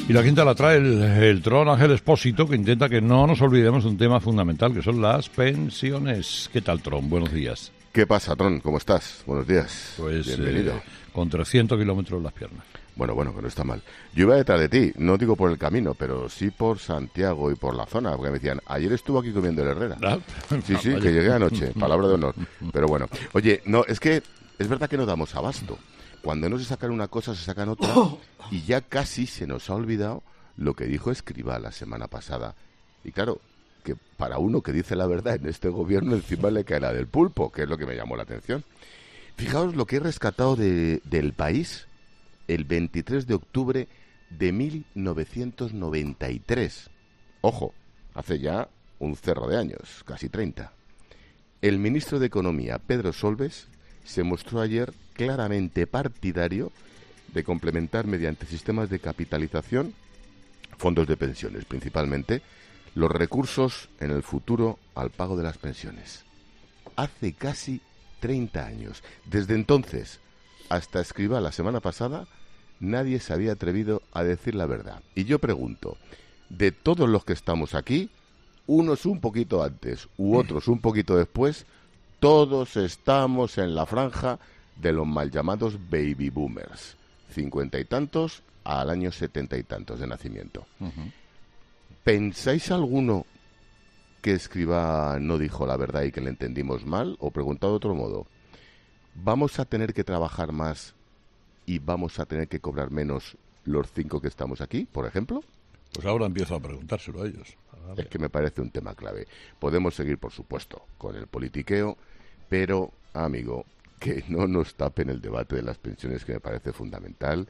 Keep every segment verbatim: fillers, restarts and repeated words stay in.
Y la quinta la trae el, el Tron Ángel Expósito, que intenta que no nos olvidemos de un tema fundamental, que son las pensiones. ¿Qué tal, Tron? Buenos días. ¿Qué pasa, Tron? ¿Cómo estás? Buenos días. Pues bienvenido. Eh, con trescientos kilómetros en las piernas. Bueno, bueno, que no está mal. Yo iba detrás de ti, no digo por el camino, pero sí por Santiago y por la zona, porque me decían, ayer estuvo aquí comiendo el Herrera. ¿Ah? Sí, sí, Vaya. que llegué anoche, palabra de honor. Pero bueno, oye, no, es que es verdad que no damos abasto. Cuando no se sacan una cosa, se sacan otra, y ya casi se nos ha olvidado lo que dijo Escrivá la semana pasada. Y claro, que para uno que dice la verdad en este gobierno, encima le cae la del pulpo, que es lo que me llamó la atención. Fijaos lo que he rescatado de, del País el veintitrés de octubre de mil novecientos noventa y tres. Ojo, hace ya un cerro de años, casi treinta. El ministro de Economía, Pedro Solbes, se mostró ayer claramente partidario de complementar mediante sistemas de capitalización, fondos de pensiones principalmente, los recursos en el futuro al pago de las pensiones. Hace casi treinta años. Desde entonces hasta Escrivá la semana pasada, nadie se había atrevido a decir la verdad. Y yo pregunto, de todos los que estamos aquí, unos un poquito antes u otros un poquito después, todos estamos en la franja de los mal llamados baby boomers. Cincuenta y tantos al año setenta y tantos de nacimiento. Uh-huh. ¿Pensáis alguno que Escrivá no dijo la verdad y que le entendimos mal? O preguntado de otro modo, ¿vamos a tener que trabajar más y vamos a tener que cobrar menos los cinco que estamos aquí, por ejemplo? Pues ahora empiezo a preguntárselo a ellos. A es que me parece un tema clave. Podemos seguir, por supuesto, con el politiqueo, pero, amigo, que no nos tapen el debate de las pensiones, que me parece fundamental.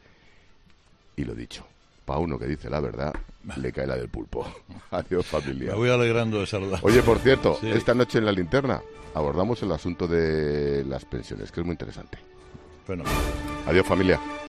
Y lo dicho, para uno que dice la verdad, le cae la del pulpo. Adiós, familia. Me voy alegrando de saludar. Oye, por cierto, sí. Esta noche en La Linterna abordamos el asunto de las pensiones, que es muy interesante. Bueno. Adiós, familia.